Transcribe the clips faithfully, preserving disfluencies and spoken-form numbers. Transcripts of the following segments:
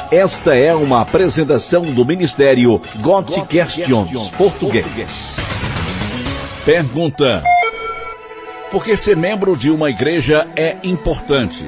Esta é uma apresentação do Ministério God Questions Português. Pergunta: por que ser membro de uma igreja é importante?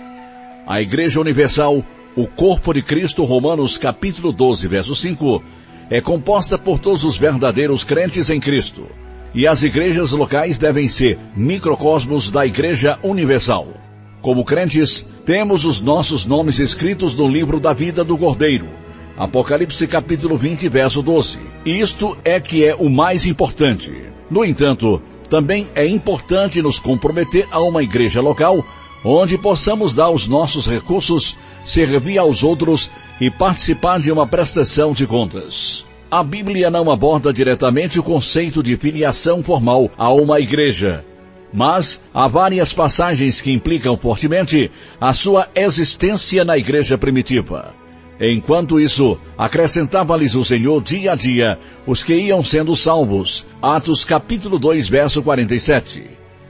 A Igreja Universal, o corpo de Cristo, Romanos capítulo doze, verso cinco, é composta por todos os verdadeiros crentes em Cristo. E as igrejas locais devem ser microcosmos da Igreja Universal. Como crentes, temos os nossos nomes escritos no livro da vida do Cordeiro. Apocalipse capítulo vinte, verso doze. Isto é que é o mais importante. No entanto, também é importante nos comprometer a uma igreja local, onde possamos dar os nossos recursos, servir aos outros e participar de uma prestação de contas. A Bíblia não aborda diretamente o conceito de filiação formal a uma igreja, mas há várias passagens que implicam fortemente a sua existência na igreja primitiva. Enquanto isso, acrescentava-lhes o Senhor dia a dia os que iam sendo salvos. Atos capítulo dois, verso quarenta e sete.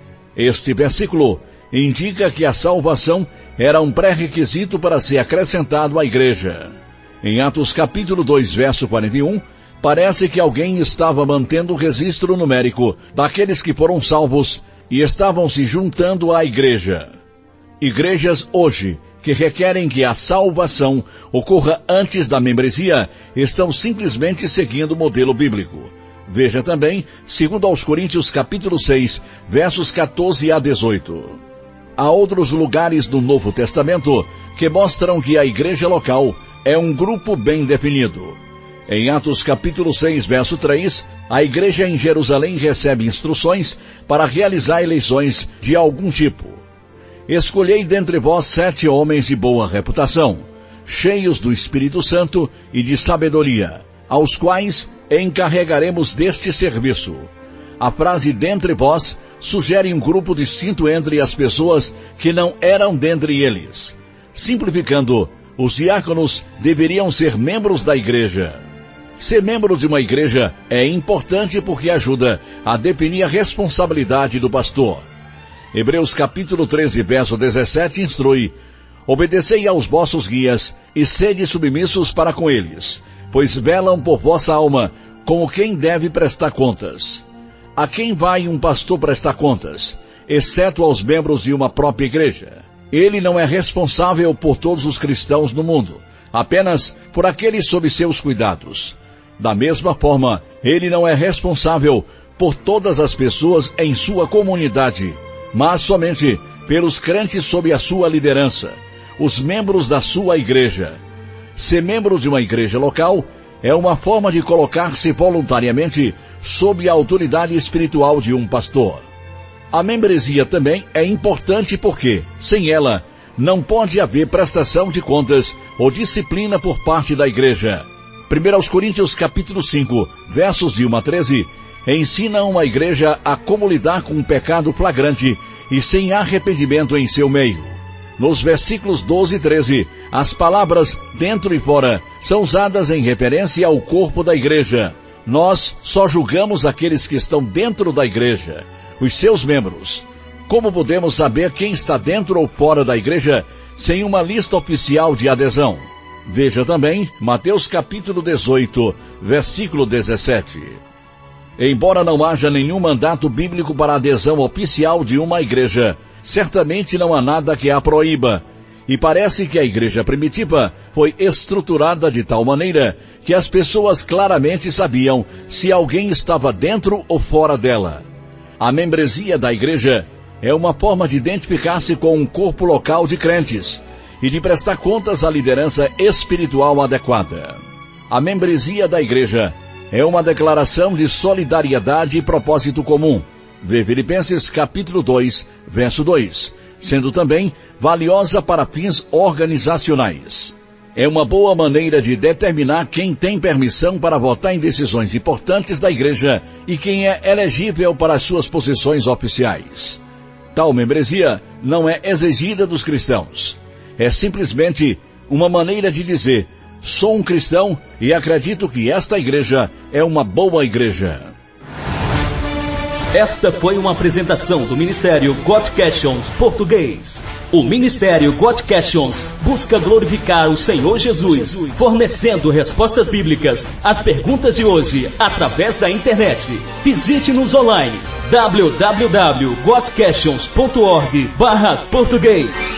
Este versículo indica que a salvação era um pré-requisito para ser acrescentado à igreja. Em Atos capítulo dois, verso quarenta e um, parece que alguém estava mantendo o registro numérico daqueles que foram salvos e estavam se juntando à igreja. Igrejas hoje, que requerem que a salvação ocorra antes da membresia, estão simplesmente seguindo o modelo bíblico. Veja também, segundo aos Coríntios capítulo seis, versos quatorze a dezoito. Há outros lugares do Novo Testamento que mostram que a igreja local é um grupo bem definido. Em Atos capítulo seis, verso três, a igreja em Jerusalém recebe instruções para realizar eleições de algum tipo. Escolhei dentre vós sete homens de boa reputação, cheios do Espírito Santo e de sabedoria, aos quais encarregaremos deste serviço. A frase dentre vós sugere um grupo distinto entre as pessoas que não eram dentre eles. Simplificando, os diáconos deveriam ser membros da igreja. Ser membro de uma igreja é importante porque ajuda a definir a responsabilidade do pastor. Hebreus capítulo treze, verso dezessete instrui: obedecei aos vossos guias e sede submissos para com eles, pois velam por vossa alma como quem deve prestar contas. A quem vai um pastor prestar contas, exceto aos membros de uma própria igreja? Ele não é responsável por todos os cristãos no mundo, apenas por aqueles sob seus cuidados. Da mesma forma, ele não é responsável por todas as pessoas em sua comunidade, mas somente pelos crentes sob a sua liderança, os membros da sua igreja. Ser membro de uma igreja local é uma forma de colocar-se voluntariamente sob a autoridade espiritual de um pastor. A membresia também é importante porque, sem ela, não pode haver prestação de contas ou disciplina por parte da igreja. primeira Coríntios capítulo cinco, versos de um a treze, ensina uma igreja a como lidar com um pecado flagrante e sem arrependimento em seu meio. Nos versículos doze e treze, as palavras dentro e fora são usadas em referência ao corpo da igreja. Nós só julgamos aqueles que estão dentro da igreja, os seus membros. Como podemos saber quem está dentro ou fora da igreja sem uma lista oficial de adesão? Veja também Mateus capítulo dezoito, versículo dezessete. Embora não haja nenhum mandato bíblico para a adesão oficial de uma igreja, certamente não há nada que a proíba. E parece que a igreja primitiva foi estruturada de tal maneira que as pessoas claramente sabiam se alguém estava dentro ou fora dela. A membresia da igreja é uma forma de identificar-se com um corpo local de crentes e de prestar contas à liderança espiritual adequada. A membresia da igreja é uma declaração de solidariedade e propósito comum. Vê Filipenses capítulo dois, verso dois, sendo também valiosa para fins organizacionais. É uma boa maneira de determinar quem tem permissão para votar em decisões importantes da igreja e quem é elegível para as suas posições oficiais. Tal membresia não é exigida dos cristãos. É simplesmente uma maneira de dizer: sou um cristão e acredito que esta igreja é uma boa igreja. Esta foi uma apresentação do Ministério God Questions Português. O Ministério God Questions busca glorificar o Senhor Jesus, fornecendo respostas bíblicas às perguntas de hoje através da internet. Visite-nos online w w w ponto god questions ponto org barra português.